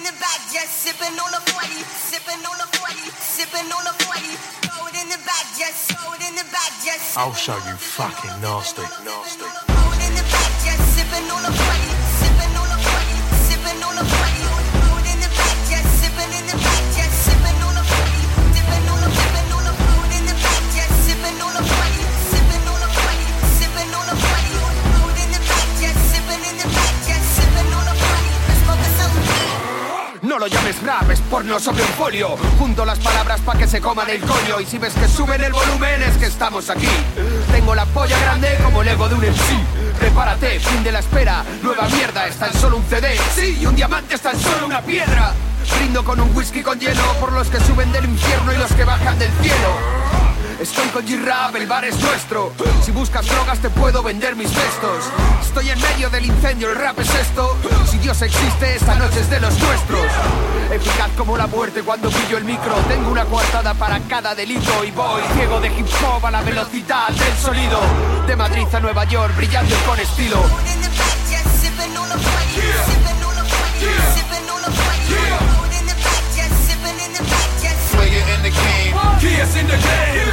the back, just sipping on the 40, sipping on the 40, sipping on the 40. Throw it in the back, just throw it in the back, just. I'll show you fucking nasty. Throw it in the back, just sipping on the 40, sipping on the 40, sipping on the 40. Throw it in the back, just sipping in the back, just sipping on the 40, sipping on the 40. Throw it in the back, just sipping on the 40, sipping on the 40, sipping on the 40. Throw it in the back, just sipping in the back, just sipping on the 40. Smoking something. No lo llames rap, es porno sobre un folio. Junto las palabras pa' que se coman el coño. Y si ves que suben el volumen es que estamos aquí. Tengo la polla grande como el ego de un MC. Prepárate, fin de la espera. Nueva mierda, está en solo un CD. Sí, y un diamante está en solo una piedra. Brindo con un whisky con hielo por los que suben del infierno y los que bajan del cielo. Estoy con G-Rap, el bar es nuestro. Si buscas drogas te puedo vender mis textos. Estoy en medio del incendio, el rap es esto. Si Dios existe, esta noche es de los nuestros. Eficaz como la muerte cuando pillo el micro. Tengo una coartada para cada delito. Y voy ciego de hip hop a la velocidad del sonido. De Madrid a Nueva York, brillando y con estilo. Player in the game, Kids in the game.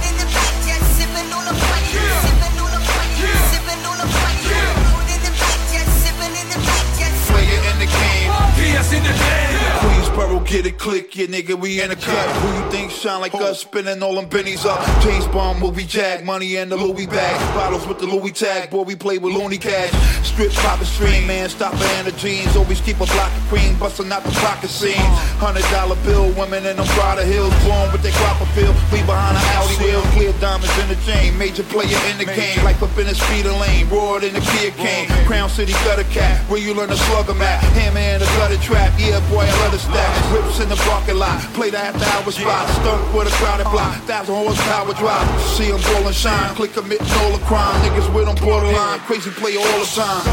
player in the game. Kids in the game. Queensboro, get it click, yeah nigga, we in the cut. Who you think shine like us, spinning all them bennies up? James Bond movie jag, money in the Louis bag. Bottles with the Louis tag, boy we play with loony cash. Strip poppin' stream, man, stop in the jeans. Always keep a block of cream, bustin' out the pocket scene. $100 bill, women in them Prada Hills. Born with their Copperfield, we behind the Audi wheel. Clear diamonds in the chain, major player in the game. Like up in the speeder lane, roared in the Kia cane. Crown City gutter cat, where you learn to slug 'em at. Hammer in the gutter trap, yeah boy I love the stack. Whips in the parking lot, play the after hour spot. Stuck with a crowded block, 1,000 horsepower drop. See 'em ball and shine, click committing all the crime. Niggas with 'em borderline, crazy play all the time.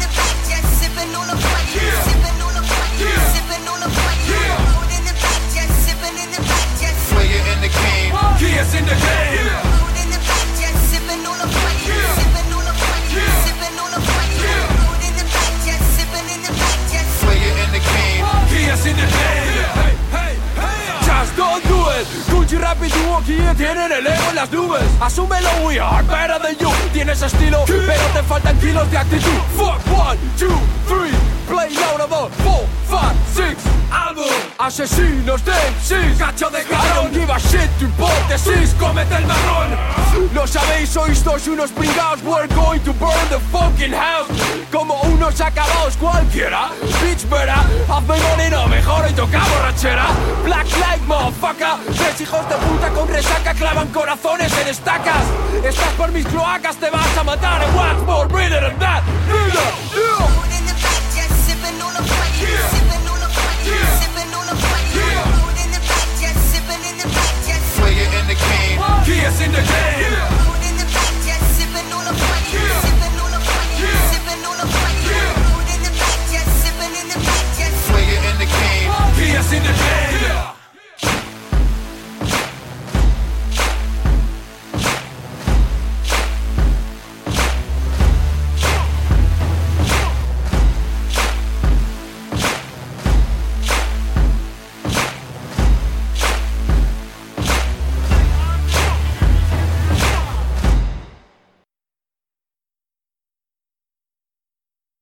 Player in the game, Kids in the game. player in the game. Kids in the game. Just don't do it. Gucci Rap y tú aquí tienen el ego en las nubes. Asúmelo, we are better than you. Tienes estilo, pero te faltan kilos de actitud. Fuck 1, 2, 3. Play louder, 4, 5, 6. Álbum. Asesinos de MCs. Cacho de cabrón. Give a shit to hipótesis. Cómete el marrón. Lo sabéis, sois todos unos pringados. We're going to burn the fucking house. Como unos acabados cualquiera. Bitch, vera. Hazme moreno, mejor y toca borrachera. Black light, motherfucker. Tres hijos de puta con resaca clavan corazones en estacas. Estás por mis cloacas, te vas a matar. And what's more bitter than that? Nigga,